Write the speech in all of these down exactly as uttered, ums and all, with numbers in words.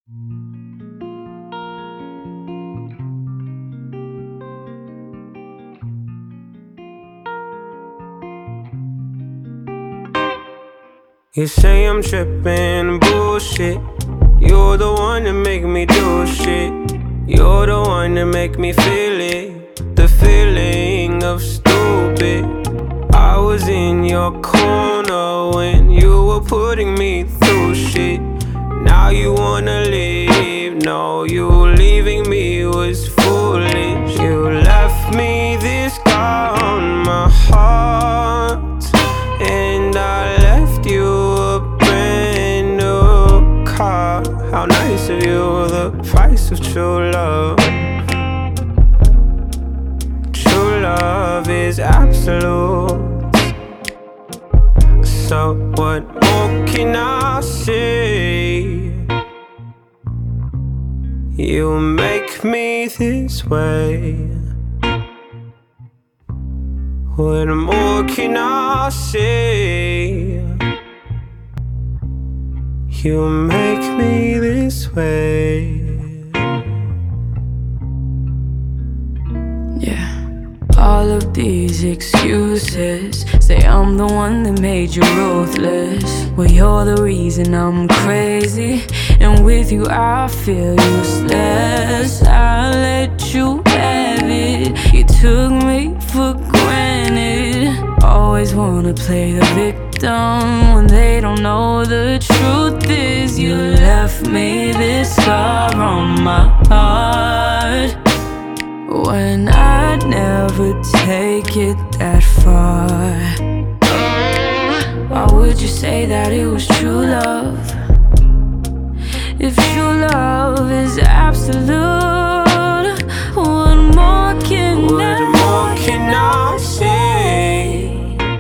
You say I'm trippin', bullshit. You're the one that make me do shit. You're the one that make me feel it. The feeling of stupid. I was in your corner when you were putting me through shit. Now you wanna leave. No, you leaving me was foolish. You left me this scar on my heart, and I left you a brand new car. How nice of you, the price of true love. True love is absolute. So what more can I say? You make me this way. What more can I say? You make me this way. Yeah. All of these excuses say I'm the one that made you ruthless. Well, you're the reason I'm crazy, and with you I feel useless. I let you have it. You took me for granted. Always wanna play the victim when they don't know the truth is you left me this scar on my heart, when I'd never take it that far. Why would you say that it was true love, if true love is absolute? What more can What I more can I say?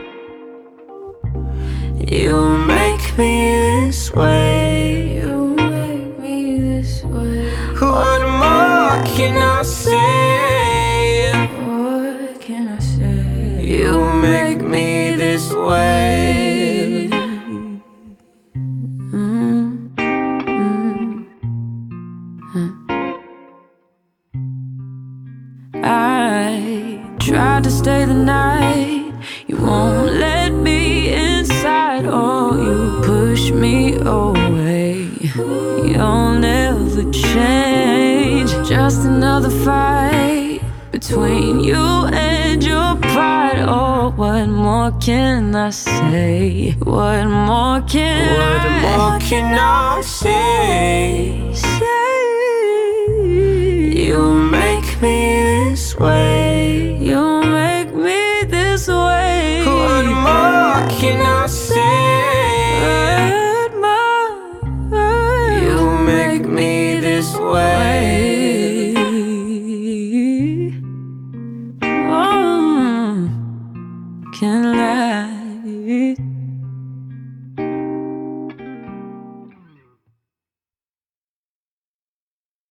You make me this way. You make me this way. What more can I say? What can I say? You make me this way. Mm, mm, mm. I tried to stay the night. You won't let me inside. Oh, you push me away. You'll never change. Just another fight between you and your pride. Oh, what more can I say? What more can What I more can I say? say? You make me this way. You make me this way. What more can I say? What more? You make me this way. Oh, can lie.